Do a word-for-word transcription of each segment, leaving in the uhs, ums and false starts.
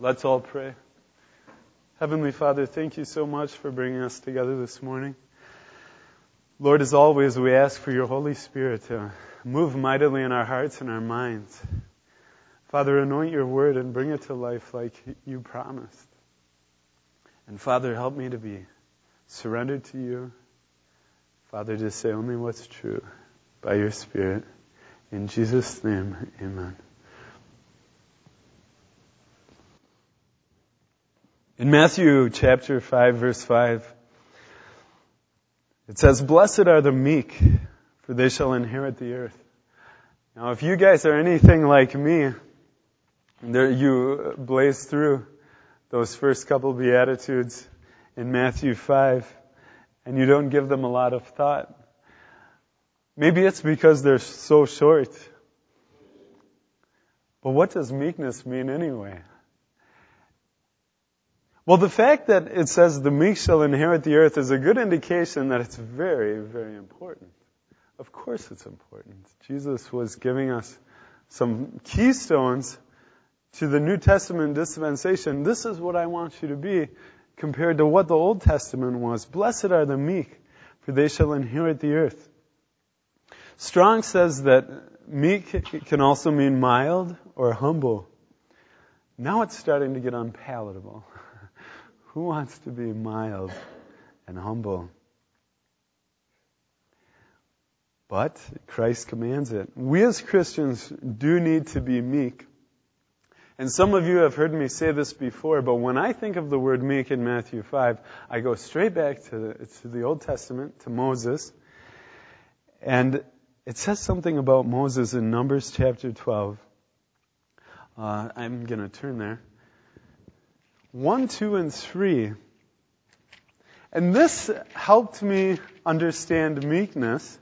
Let's all pray. Heavenly Father, thank you so much for bringing us together this morning. Lord, as always, we ask for your Holy Spirit to move mightily in our hearts and our minds. Father, anoint your word and bring it to life like you promised. And Father, help me to be surrendered to you. Father, to say only what's true by your Spirit. In Jesus' name, amen. In Matthew chapter five, verse five, it says, "Blessed are the meek, for they shall inherit the earth." Now, if you guys are anything like me, there you blaze through those first couple Beatitudes in Matthew five, and you don't give them a lot of thought. Maybe it's because they're so short. But what does meekness mean anyway? Well, the fact that it says the meek shall inherit the earth is a good indication that it's very, very important. Of course it's important. Jesus was giving us some keystones to the New Testament dispensation. This is what I want you to be compared to what the Old Testament was. Blessed are the meek, for they shall inherit the earth. Strong says that meek can also mean mild or humble. Now it's starting to get unpalatable. Who wants to be mild and humble? But Christ commands it. We as Christians do need to be meek. And some of you have heard me say this before, but when I think of the word meek in Matthew five, I go straight back to the, to the Old Testament, to Moses. And it says something about Moses in Numbers chapter twelve. Uh, I'm going to turn there. One, two, and three. And this helped me understand meekness.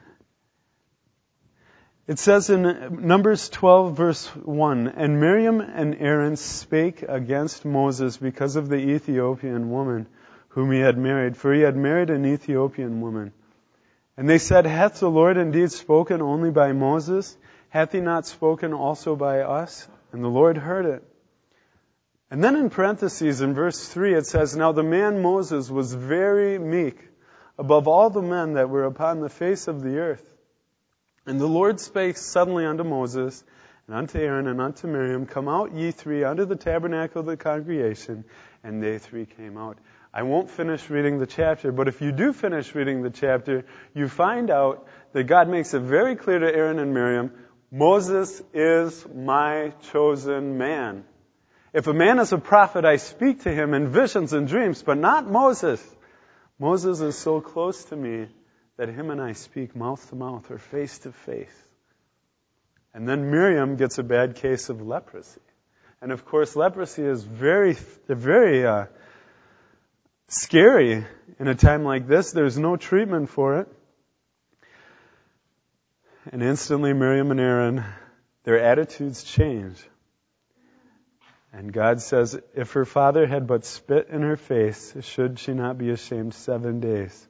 It says in Numbers twelve, verse one, "And Miriam and Aaron spake against Moses because of the Ethiopian woman whom he had married, for he had married an Ethiopian woman. And they said, Hath the Lord indeed spoken only by Moses? Hath he not spoken also by us? And the Lord heard it." And then in parentheses, in verse three, it says, "Now the man Moses was very meek above all the men that were upon the face of the earth. And the Lord spake suddenly unto Moses, and unto Aaron, and unto Miriam, Come out ye three unto the tabernacle of the congregation. And they three came out." I won't finish reading the chapter, but if you do finish reading the chapter, you find out that God makes it very clear to Aaron and Miriam, Moses is my chosen man. If a man is a prophet, I speak to him in visions and dreams, but not Moses. Moses is so close to me that him and I speak mouth to mouth or face to face. And then Miriam gets a bad case of leprosy. And of course, leprosy is very, very uh, scary in a time like this. There's no treatment for it. And instantly Miriam and Aaron, their attitudes change. And God says, if her father had but spit in her face, should she not be ashamed seven days?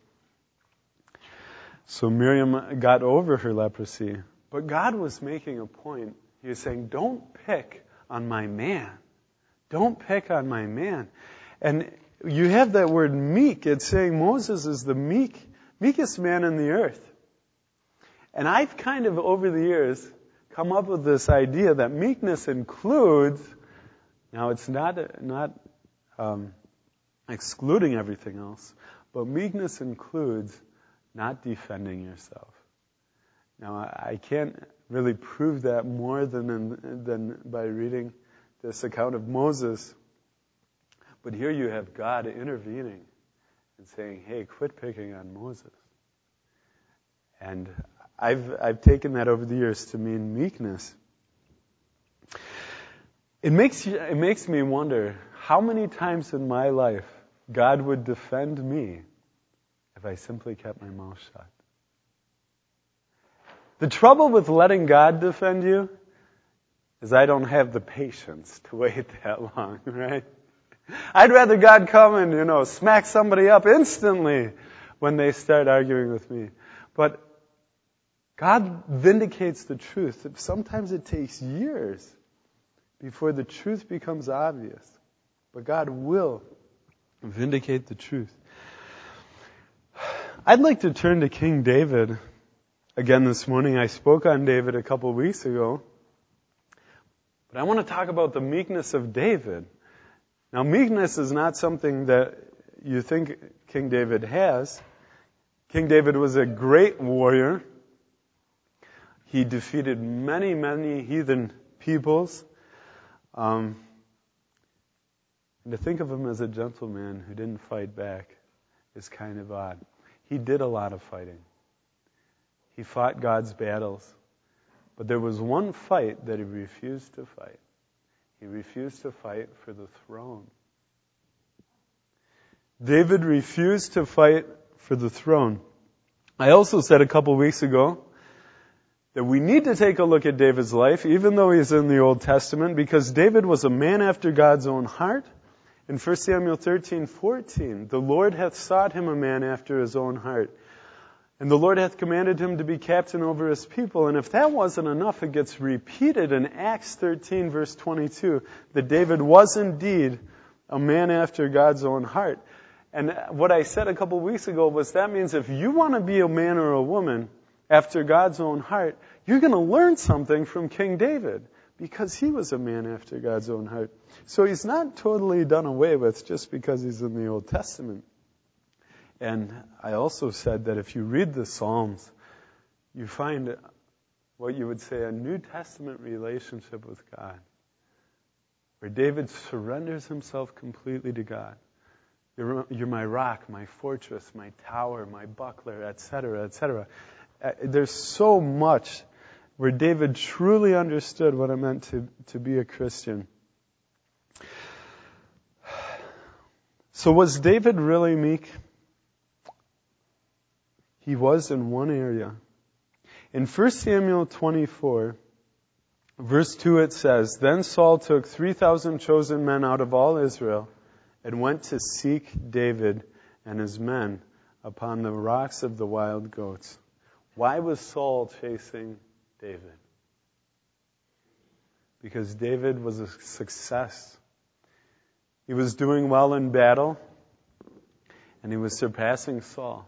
So Miriam got over her leprosy. But God was making a point. He was saying, don't pick on my man. Don't pick on my man. And you have that word meek. It's saying Moses is the meek, meekest man in the earth. And I've kind of, over the years, come up with this idea that meekness includes... Now, it's not not um, excluding everything else, but meekness includes not defending yourself. Now, I, I can't really prove that more than in, than by reading this account of Moses. But here you have God intervening and saying, "Hey, quit picking on Moses." And I've I've taken that over the years to mean meekness. It makes you, it makes me wonder how many times in my life God would defend me if I simply kept my mouth shut. The trouble with letting God defend you is I don't have the patience to wait that long, right? I'd rather God come and, you know, smack somebody up instantly when they start arguing with me. But God vindicates the truth. Sometimes it takes years before the truth becomes obvious. But God will vindicate the truth. I'd like to turn to King David again this morning. I spoke on David a couple weeks ago. But I want to talk about the meekness of David. Now, meekness is not something that you think King David has. King David was a great warrior. He defeated many, many heathen peoples. Um, and to think of him as a gentleman who didn't fight back is kind of odd. He did a lot of fighting. He fought God's battles. But there was one fight that he refused to fight. He refused to fight for the throne. David refused to fight for the throne. I also said a couple weeks ago that we need to take a look at David's life, even though he's in the Old Testament, because David was a man after God's own heart. In First Samuel thirteen fourteen, the Lord hath sought him a man after his own heart. And the Lord hath commanded him to be captain over his people. And if that wasn't enough, it gets repeated in Acts thirteen, verse twenty-two, that David was indeed a man after God's own heart. And what I said a couple of weeks ago was that means if you want to be a man or a woman after God's own heart, you're going to learn something from King David, because he was a man after God's own heart. So he's not totally done away with just because he's in the Old Testament. And I also said that if you read the Psalms, you find what you would say a New Testament relationship with God, where David surrenders himself completely to God. You're, you're my rock, my fortress, my tower, my buckler, et cetera, et cetera. Uh, there's so much where David truly understood what it meant to, to be a Christian. So was David really meek? He was in one area. In First Samuel twenty-four, verse two, it says, Then Saul took three thousand chosen men out of all Israel and went to seek David and his men upon the rocks of the wild goats. Why was Saul chasing David? Because David was a success. He was doing well in battle, and he was surpassing Saul.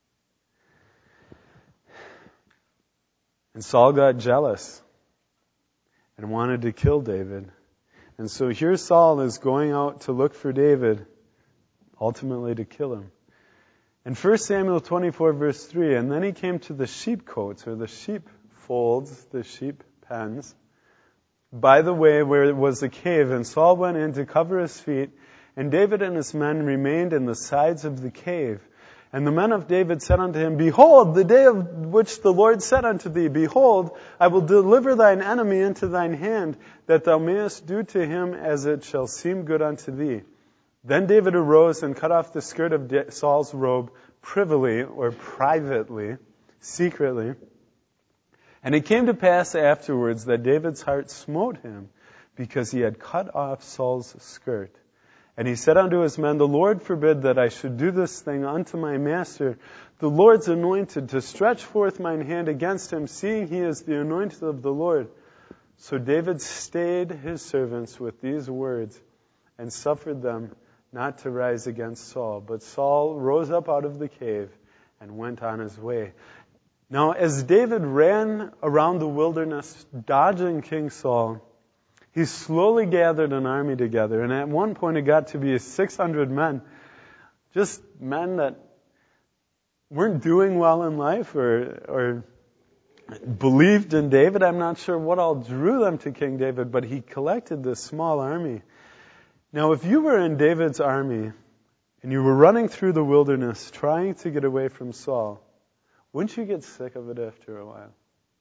And Saul got jealous and wanted to kill David. And so here Saul is going out to look for David, ultimately to kill him. In First Samuel twenty-four, verse three, and then he came to the sheepcotes, or the sheep folds, the sheep pens, by the way where it was a cave, and Saul went in to cover his feet, and David and his men remained in the sides of the cave. And the men of David said unto him, Behold, the day of which the Lord said unto thee, Behold, I will deliver thine enemy into thine hand, that thou mayest do to him as it shall seem good unto thee. Then David arose and cut off the skirt of Saul's robe privily, or privately, secretly. And it came to pass afterwards that David's heart smote him, because he had cut off Saul's skirt. And he said unto his men, The Lord forbid that I should do this thing unto my master, the Lord's anointed, to stretch forth mine hand against him, seeing he is the anointed of the Lord. So David stayed his servants with these words, and suffered them not to rise against Saul. But Saul rose up out of the cave and went on his way. Now, as David ran around the wilderness, dodging King Saul, he slowly gathered an army together, and at one point it got to be six hundred men. Just men that weren't doing well in life or, or believed in David. I'm not sure what all drew them to King David, but he collected this small army. Now, if you were in David's army and you were running through the wilderness trying to get away from Saul, wouldn't you get sick of it after a while?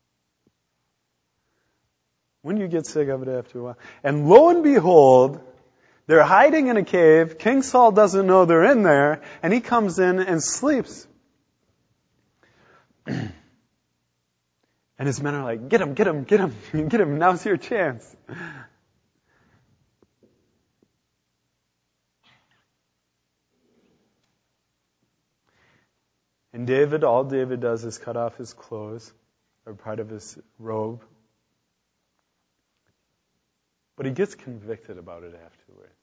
When you get sick of it after a while. And lo and behold, they're hiding in a cave. King Saul doesn't know they're in there, and he comes in and sleeps. And his men are like, get him, get him, get him, get him, now's your chance. And David, all David does is cut off his clothes, or part of his robe. But he gets convicted about it afterwards.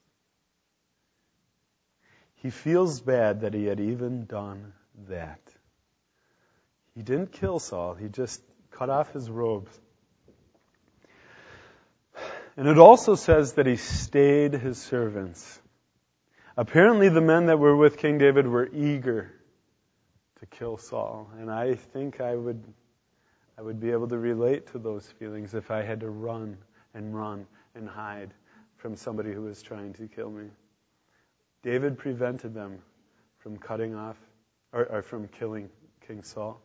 He feels bad that he had even done that. He didn't kill Saul. He just cut off his robes. And it also says that he stayed his servants. Apparently the men that were with King David were eager to kill Saul. And I think I would, I would be able to relate to those feelings if I had to run and run and hide from somebody who was trying to kill me. David prevented them from cutting off, or, or from killing King Saul.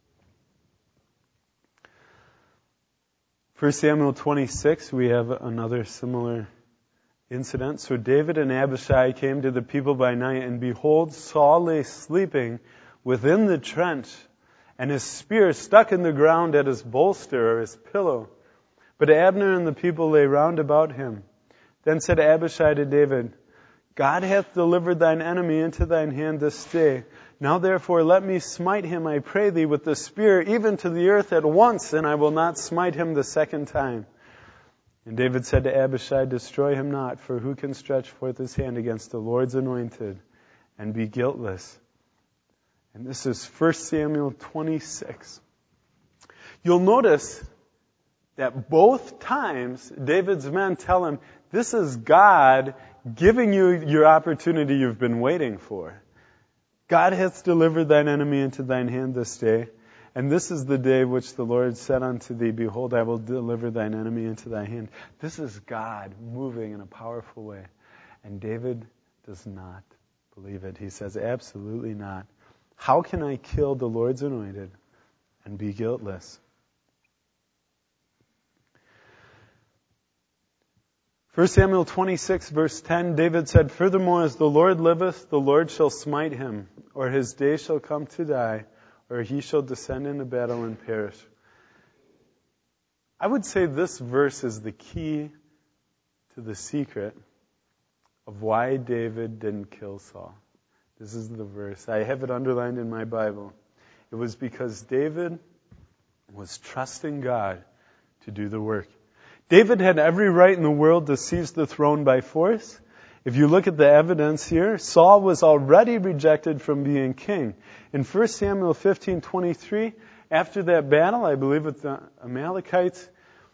First Samuel twenty-six, we have another similar incident. So David and Abishai came to the people by night, and behold, Saul lay sleeping within the trench, and his spear stuck in the ground at his bolster or his pillow. But Abner and the people lay round about him. Then said Abishai to David, God hath delivered thine enemy into thine hand this day. Now therefore let me smite him, I pray thee, with the spear, even to the earth at once, and I will not smite him the second time. And David said to Abishai, destroy him not, for who can stretch forth his hand against the Lord's anointed and be guiltless? And this is First Samuel twenty-six. You'll notice that both times David's men tell him, this is God giving you your opportunity you've been waiting for. God hath delivered thine enemy into thine hand this day, and this is the day which the Lord said unto thee, behold, I will deliver thine enemy into thy hand. This is God moving in a powerful way. And David does not believe it. He says, absolutely not. How can I kill the Lord's anointed and be guiltless? First Samuel twenty-six, verse ten, David said, furthermore, as the Lord liveth, the Lord shall smite him, or his day shall come to die, or he shall descend into battle and perish. I would say this verse is the key to the secret of why David didn't kill Saul. This is the verse. I have it underlined in my Bible. It was because David was trusting God to do the work. David had every right in the world to seize the throne by force. If you look at the evidence here, Saul was already rejected from being king. In First Samuel fifteen twenty-three, after that battle, I believe with the Amalekites,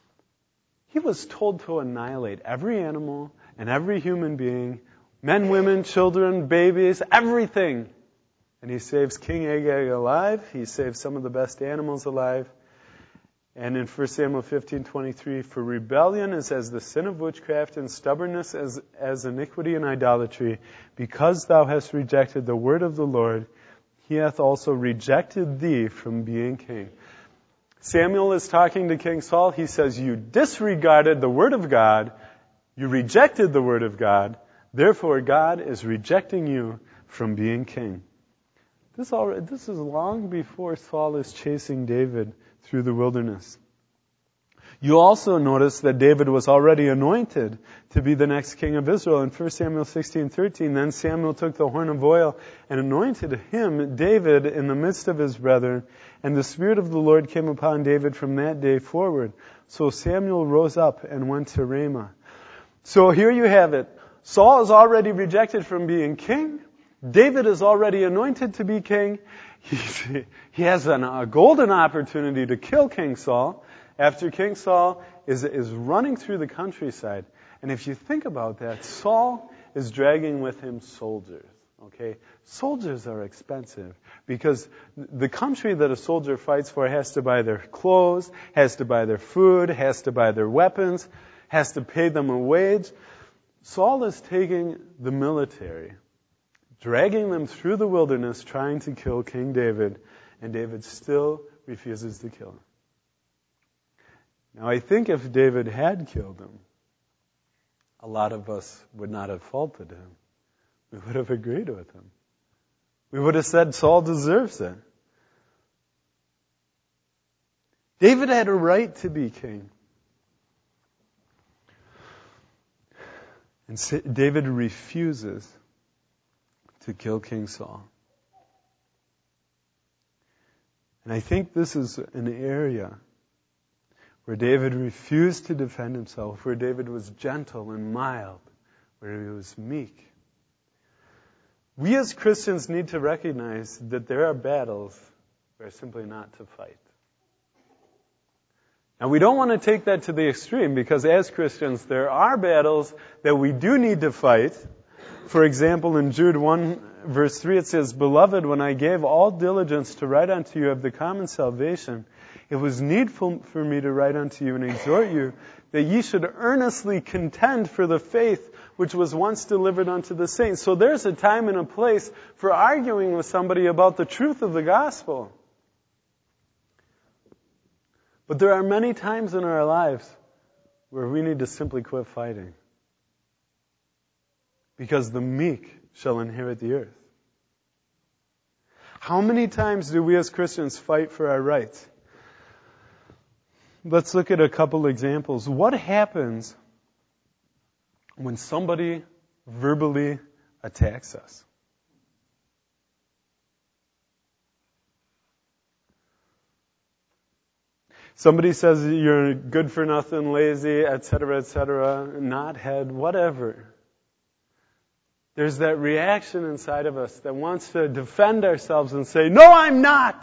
he was told to annihilate every animal and every human being, men, women, children, babies, everything. And he saves King Agag alive. He saves some of the best animals alive. And in First Samuel fifteen twenty-three, for rebellion is as the sin of witchcraft, and stubbornness as, as iniquity and idolatry. Because thou hast rejected the word of the Lord, he hath also rejected thee from being king. Samuel is talking to King Saul. He says, you disregarded the word of God. You rejected the word of God. Therefore, God is rejecting you from being king. This, already, this is long before Saul is chasing David through the wilderness. You also notice that David was already anointed to be the next king of Israel. In First Samuel sixteen thirteen, then Samuel took the horn of oil and anointed him, David, in the midst of his brethren. And the Spirit of the Lord came upon David from that day forward. So Samuel rose up and went to Ramah. So here you have it. Saul is already rejected from being king. David is already anointed to be king. He, he has an, a golden opportunity to kill King Saul after King Saul is, is running through the countryside. And if you think about that, Saul is dragging with him soldiers. Okay? Soldiers are expensive because the country that a soldier fights for has to buy their clothes, has to buy their food, has to buy their weapons, has to pay them a wage. Saul is taking the military, dragging them through the wilderness, trying to kill King David, and David still refuses to kill him. Now, I think if David had killed him, a lot of us would not have faulted him. We would have agreed with him. We would have said Saul deserves it. David had a right to be king. And David refuses to kill King Saul. And I think this is an area where David refused to defend himself, where David was gentle and mild, where he was meek. We as Christians need to recognize that there are battles that are simply not to fight. Now, we don't want to take that to the extreme, because as Christians, there are battles that we do need to fight. For example, in Jude one, verse three, it says, "Beloved, when I gave all diligence to write unto you of the common salvation, it was needful for me to write unto you and exhort you that ye should earnestly contend for the faith which was once delivered unto the saints." So there's a time and a place for arguing with somebody about the truth of the gospel. But there are many times in our lives where we need to simply quit fighting, because the meek shall inherit the earth. How many times do we as Christians fight for our rights? Let's look at a couple examples. What happens when somebody verbally attacks us? Somebody says you're good for nothing, lazy, et cetera, et cetera, knothead, whatever. There's that reaction inside of us that wants to defend ourselves and say, "No, I'm not!"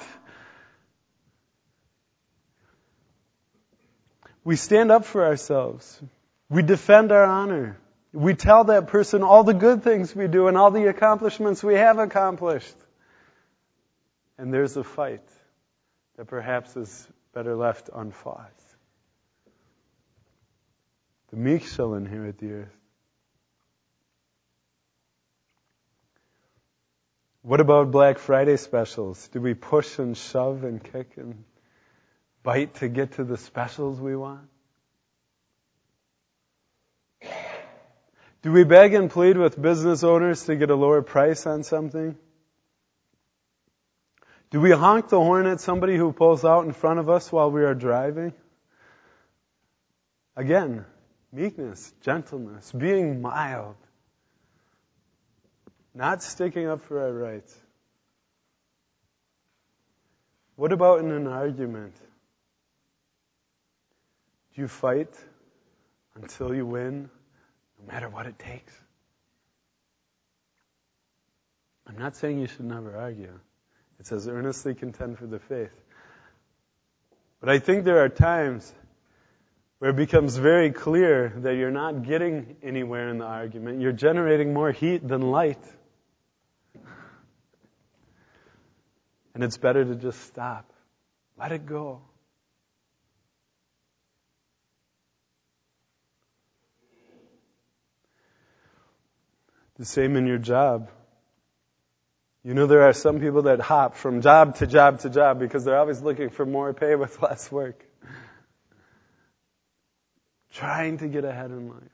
We stand up for ourselves. We defend our honor. We tell that person all the good things we do and all the accomplishments we have accomplished. And there's a fight that perhaps is better left unfought. The meek shall inherit the earth. What about Black Friday specials? Do we push and shove and kick and bite to get to the specials we want? Do we beg and plead with business owners to get a lower price on something? Do we honk the horn at somebody who pulls out in front of us while we are driving? Again, meekness, gentleness, being mild, not sticking up for our rights. What about in an argument? Do you fight until you win, no matter what it takes? I'm not saying you should never argue. It says, earnestly contend for the faith. But I think there are times where it becomes very clear that you're not getting anywhere in the argument. You're generating more heat than light. And it's better to just stop. Let it go. The same in your job. You know, there are some people that hop from job to job to job because they're always looking for more pay with less work. Trying to get ahead in life.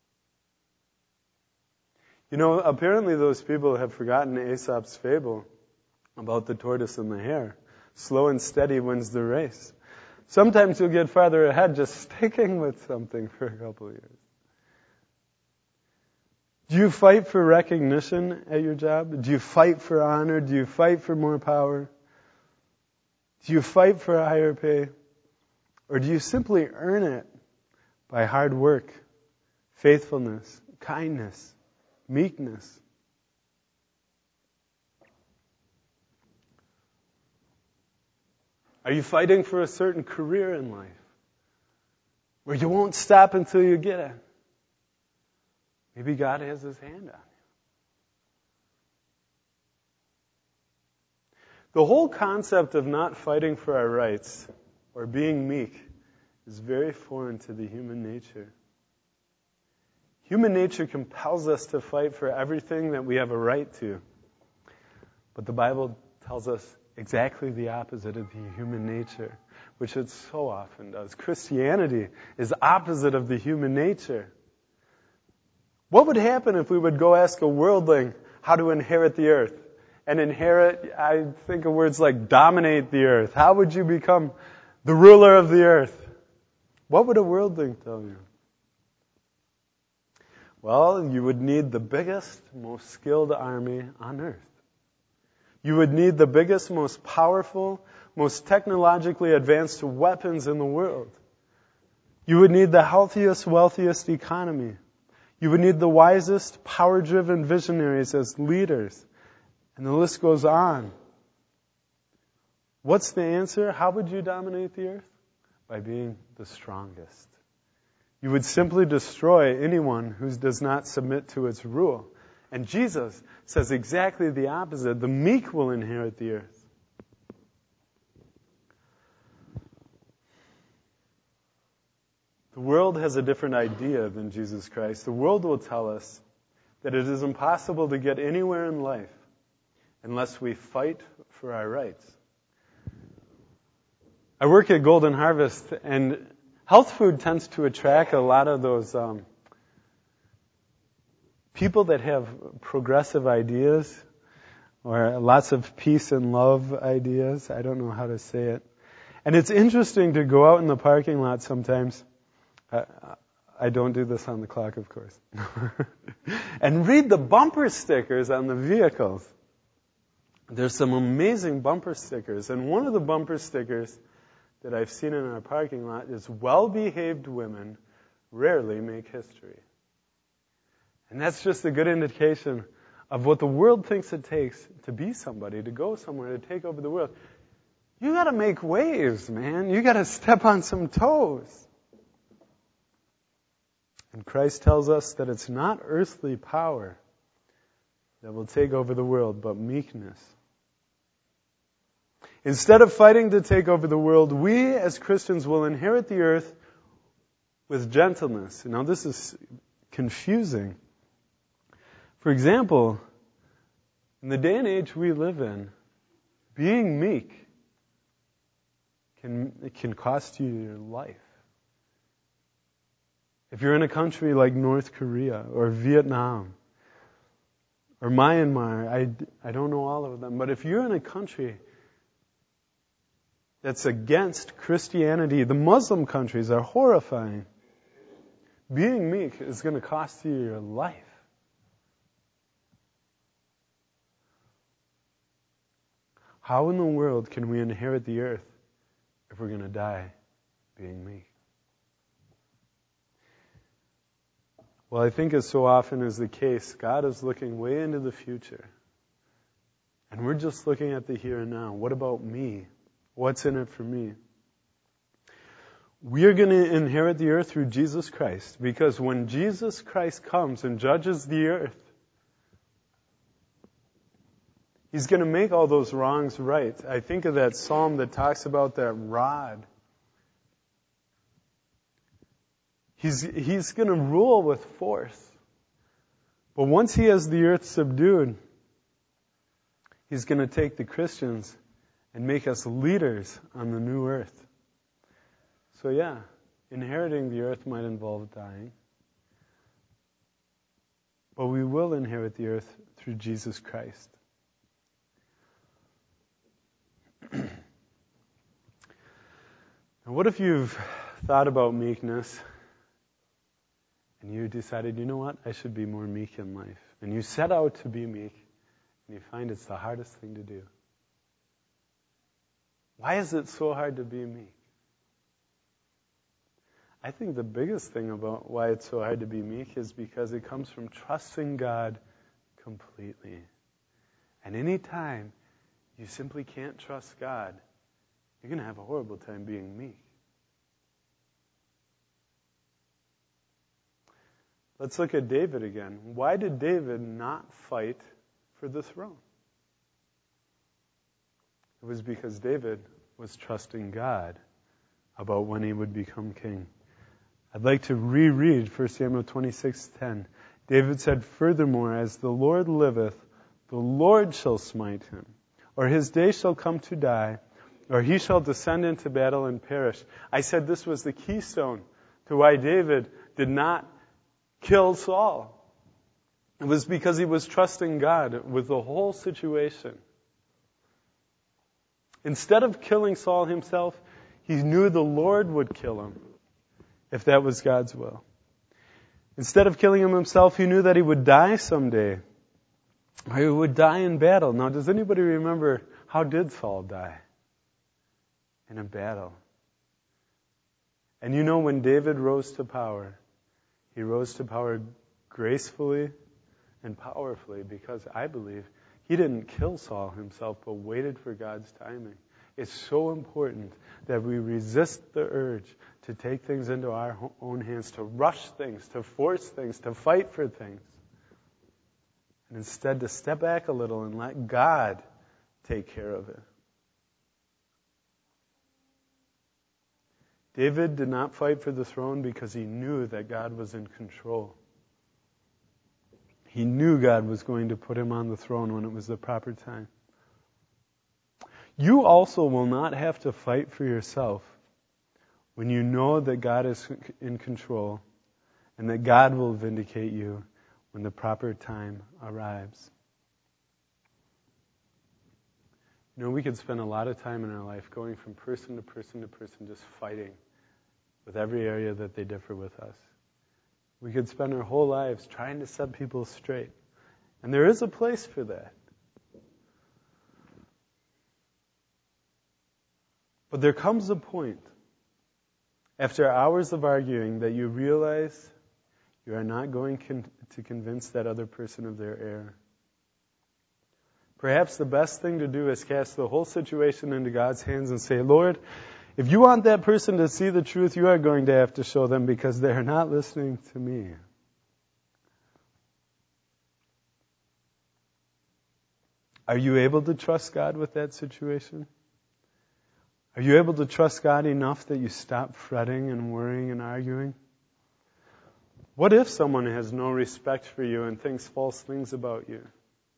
You know, apparently those people have forgotten Aesop's fable about the tortoise and the hare. Slow and steady wins the race. Sometimes you'll get farther ahead just sticking with something for a couple of years. Do you fight for recognition at your job? Do you fight for honor? Do you fight for more power? Do you fight for a higher pay? Or do you simply earn it by hard work, faithfulness, kindness, meekness? Are you fighting for a certain career in life where you won't stop until you get it? Maybe God has His hand on you. The whole concept of not fighting for our rights or being meek is very foreign to the human nature. Human nature compels us to fight for everything that we have a right to. But the Bible tells us exactly the opposite of the human nature, which it so often does. Christianity is opposite of the human nature. What would happen if we would go ask a worldling how to inherit the earth? And inherit, I think of words like dominate the earth. How would you become the ruler of the earth? What would a worldling tell you? Well, you would need the biggest, most skilled army on earth. You would need the biggest, most powerful, most technologically advanced weapons in the world. You would need the healthiest, wealthiest economy. You would need the wisest, power-driven visionaries as leaders. And the list goes on. What's the answer? How would you dominate the earth? By being the strongest. You would simply destroy anyone who does not submit to its rule. And Jesus says exactly the opposite. The meek will inherit the earth. The world has a different idea than Jesus Christ. The world will tell us that it is impossible to get anywhere in life unless we fight for our rights. I work at Golden Harvest, and health food tends to attract a lot of those um, people that have progressive ideas or lots of peace and love ideas. I don't know how to say it. And it's interesting to go out in the parking lot sometimes. I, I don't do this on the clock, of course. And read the bumper stickers on the vehicles. There's some amazing bumper stickers. And one of the bumper stickers that I've seen in our parking lot is well-behaved women rarely make history. And that's just a good indication of what the world thinks it takes to be somebody, to go somewhere, to take over the world. You got to make waves, man. You got to step on some toes. And Christ tells us that it's not earthly power that will take over the world, but meekness. Instead of fighting to take over the world, we as Christians will inherit the earth with gentleness. Now this is confusing. For example, in the day and age we live in, being meek can, it can cost you your life. If you're in a country like North Korea or Vietnam or Myanmar, I, I don't know all of them, but if you're in a country that's against Christianity, the Muslim countries are horrifying. Being meek is going to cost you your life. How in the world can we inherit the earth if we're going to die being meek? Well, I think as so often is the case, God is looking way into the future. And we're just looking at the here and now. What about me? What's in it for me? We are going to inherit the earth through Jesus Christ, because when Jesus Christ comes and judges the earth, He's going to make all those wrongs right. I think of that psalm that talks about that rod. He's, he's going to rule with force. But once He has the earth subdued, He's going to take the Christians and make us leaders on the new earth. So yeah, inheriting the earth might involve dying. But we will inherit the earth through Jesus Christ. Now, what if you've thought about meekness and you decided, you know what, I should be more meek in life. And you set out to be meek and you find it's the hardest thing to do. Why is it so hard to be meek? I think the biggest thing about why it's so hard to be meek is because it comes from trusting God completely. And any time you simply can't trust God, you're going to have a horrible time being meek. Let's look at David again. Why did David not fight for the throne? It was because David was trusting God about when he would become king. I'd like to reread First Samuel twenty-six ten. David said, "Furthermore, as the Lord liveth, the Lord shall smite him, or his day shall come to die, or he shall descend into battle and perish." I said this was the keystone to why David did not kill Saul. It was because he was trusting God with the whole situation. Instead of killing Saul himself, he knew the Lord would kill him, if that was God's will. Instead of killing him himself, he knew that he would die someday, or he would die in battle. Now, does anybody remember, how did Saul die? In a battle. And you know, when David rose to power, he rose to power gracefully and powerfully because I believe he didn't kill Saul himself, but waited for God's timing. It's so important that we resist the urge to take things into our own hands, to rush things, to force things, to fight for things. And instead to step back a little and let God take care of it. David did not fight for the throne because he knew that God was in control. He knew God was going to put him on the throne when it was the proper time. You also will not have to fight for yourself when you know that God is in control and that God will vindicate you when the proper time arrives. You know, we could spend a lot of time in our life going from person to person to person just fighting with every area that they differ with us. We could spend our whole lives trying to set people straight. And there is a place for that. But there comes a point, after hours of arguing, that you realize you are not going con- to convince that other person of their error. Perhaps the best thing to do is cast the whole situation into God's hands and say, Lord, if you want that person to see the truth, you are going to have to show them because they are not listening to me. Are you able to trust God with that situation? Are you able to trust God enough that you stop fretting and worrying and arguing? What if someone has no respect for you and thinks false things about you?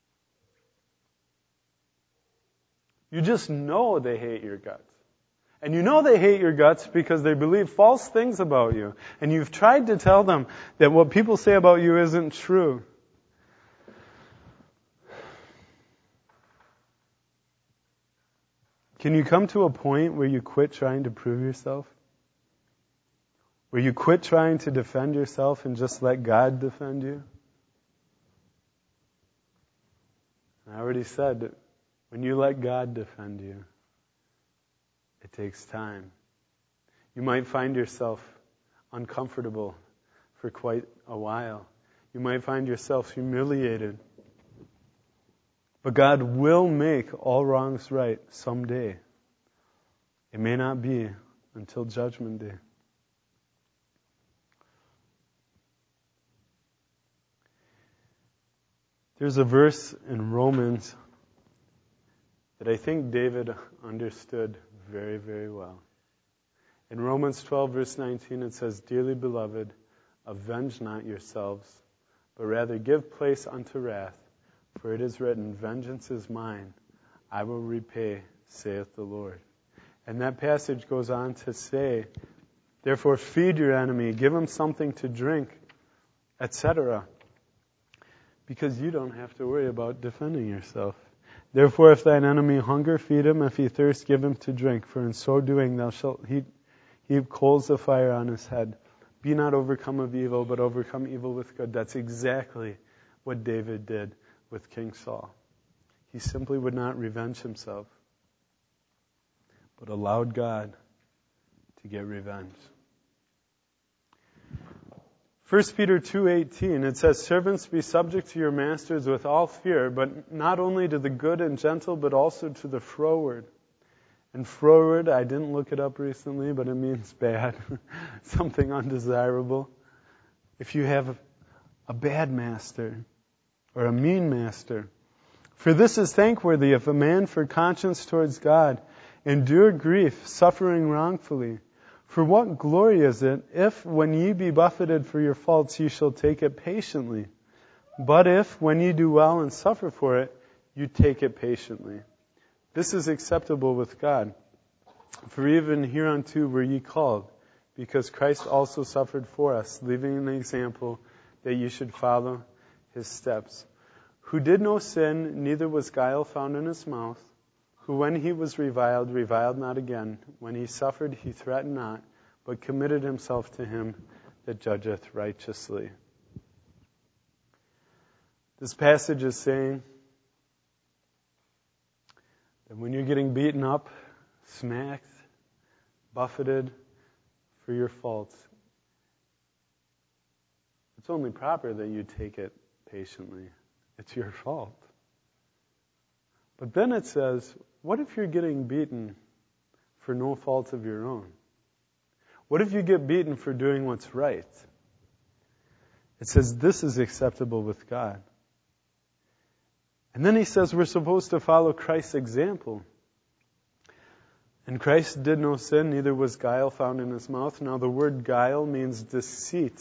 You just know they hate your guts. And you know they hate your guts because they believe false things about you. And you've tried to tell them that what people say about you isn't true. Can you come to a point where you quit trying to prove yourself? Where you quit trying to defend yourself and just let God defend you? I already said that when you let God defend you, it takes time. You might find yourself uncomfortable for quite a while. You might find yourself humiliated. But God will make all wrongs right someday. It may not be until Judgment Day. There's a verse in Romans that I think David understood very, very well. In Romans twelve, verse nineteen, it says, Dearly beloved, avenge not yourselves, but rather give place unto wrath. For it is written, Vengeance is mine, I will repay, saith the Lord. And that passage goes on to say, Therefore feed your enemy, give him something to drink, et cetera. Because you don't have to worry about defending yourself. Therefore if thine enemy hunger, feed him. If he thirst, give him to drink. For in so doing thou shalt heap, heap coals of fire on his head. Be not overcome of evil, but overcome evil with good. That's exactly what David did with King Saul. He simply would not revenge himself, but allowed God to get revenge. First Peter two eighteen, it says, Servants, be subject to your masters with all fear, but not only to the good and gentle, but also to the froward. And froward, I didn't look it up recently, but it means bad, something undesirable. If you have a bad master, or a mean master. For this is thankworthy if a man for conscience towards God endure grief, suffering wrongfully. For what glory is it, if when ye be buffeted for your faults, ye shall take it patiently? But if, when ye do well and suffer for it, you take it patiently. This is acceptable with God. For even hereunto were ye called, because Christ also suffered for us, leaving an example that ye should follow his steps, who did no sin, neither was guile found in his mouth, who when he was reviled, reviled not again. When he suffered, he threatened not, but committed himself to him that judgeth righteously. This passage is saying that when you're getting beaten up, smacked, buffeted for your faults, it's only proper that you take it patiently. It's your fault. But then it says, what if you're getting beaten for no fault of your own? What if you get beaten for doing what's right? It says this is acceptable with God. And then he says we're supposed to follow Christ's example. And Christ did no sin, neither was guile found in his mouth. Now the word guile means deceit.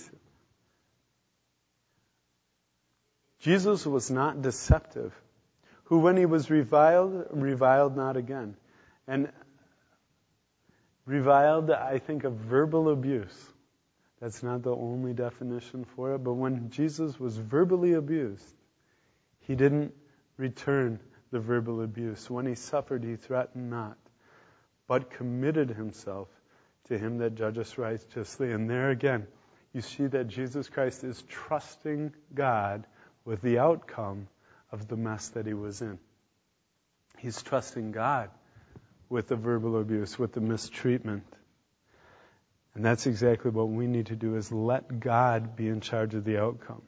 Jesus was not deceptive, who when he was reviled, reviled not again. And reviled, I think of verbal abuse. That's not the only definition for it, but when Jesus was verbally abused, he didn't return the verbal abuse. When he suffered, he threatened not, but committed himself to him that judgeth righteously. And there again, you see that Jesus Christ is trusting God with the outcome of the mess that he was in. He's trusting God with the verbal abuse, with the mistreatment. And that's exactly what we need to do, is let God be in charge of the outcome.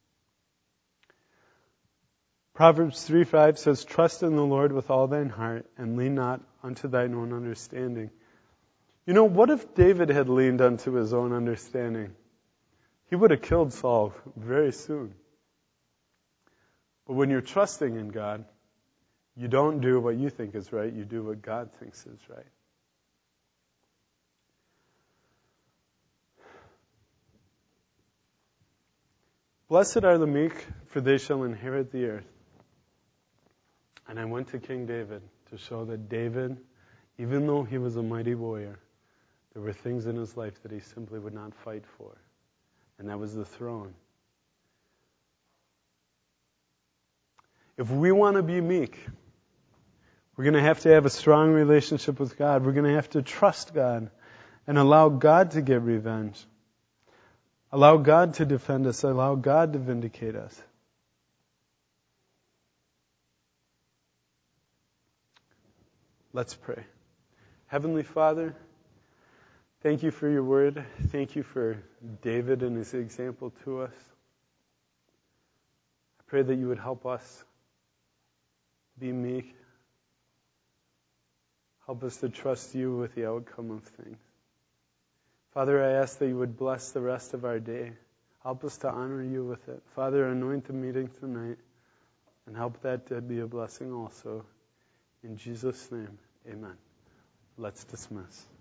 Proverbs three five says, trust in the Lord with all thine heart, and lean not unto thine own understanding. You know, what if David had leaned unto his own understanding? He would have killed Saul very soon. But when you're trusting in God, you don't do what you think is right, you do what God thinks is right. Blessed are the meek, for they shall inherit the earth. And I went to King David to show that David, even though he was a mighty warrior, there were things in his life that he simply would not fight for. And that was the throne. If we want to be meek, we're going to have to have a strong relationship with God. We're going to have to trust God and allow God to get revenge. Allow God to defend us. Allow God to vindicate us. Let's pray. Heavenly Father, thank you for your word. Thank you for David and his example to us. I pray that you would help us be meek. Help us to trust you with the outcome of things. Father, I ask that you would bless the rest of our day. Help us to honor you with it. Father, anoint the meeting tonight and help that to be a blessing also. In Jesus' name, amen. Let's dismiss.